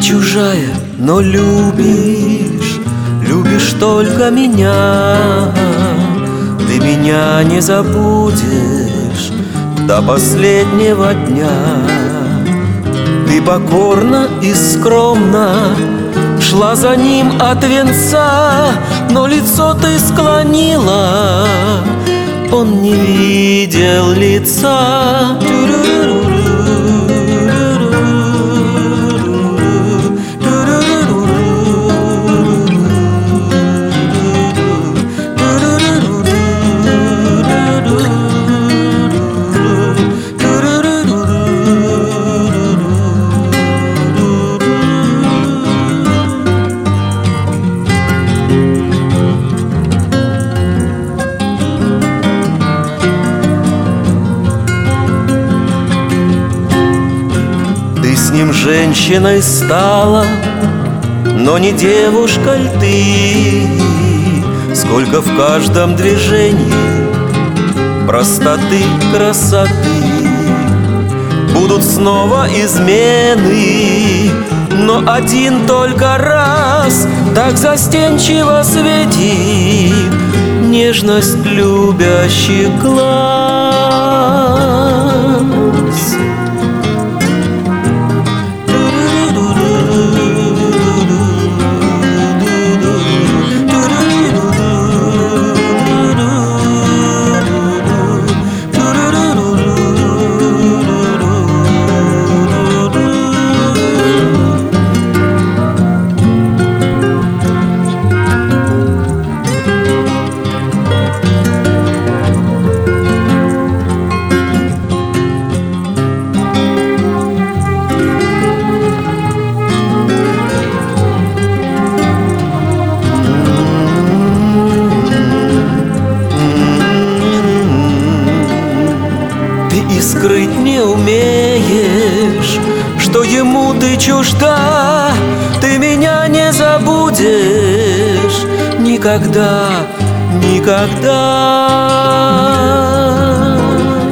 чужая, но любишь, любишь только меня. Ты меня не забудешь до последнего дня. Ты покорно и скромно шла за ним от венца, но лицо ты склонила, он не видел лица. С ним женщиной стала, но не девушка ль ты? Сколько в каждом движении простоты, красоты. Будут снова измены, но один только раз так застенчиво светит нежность любящих глаз. И скрыть не умеешь, что ему ты чужда. Ты меня не забудешь никогда, никогда.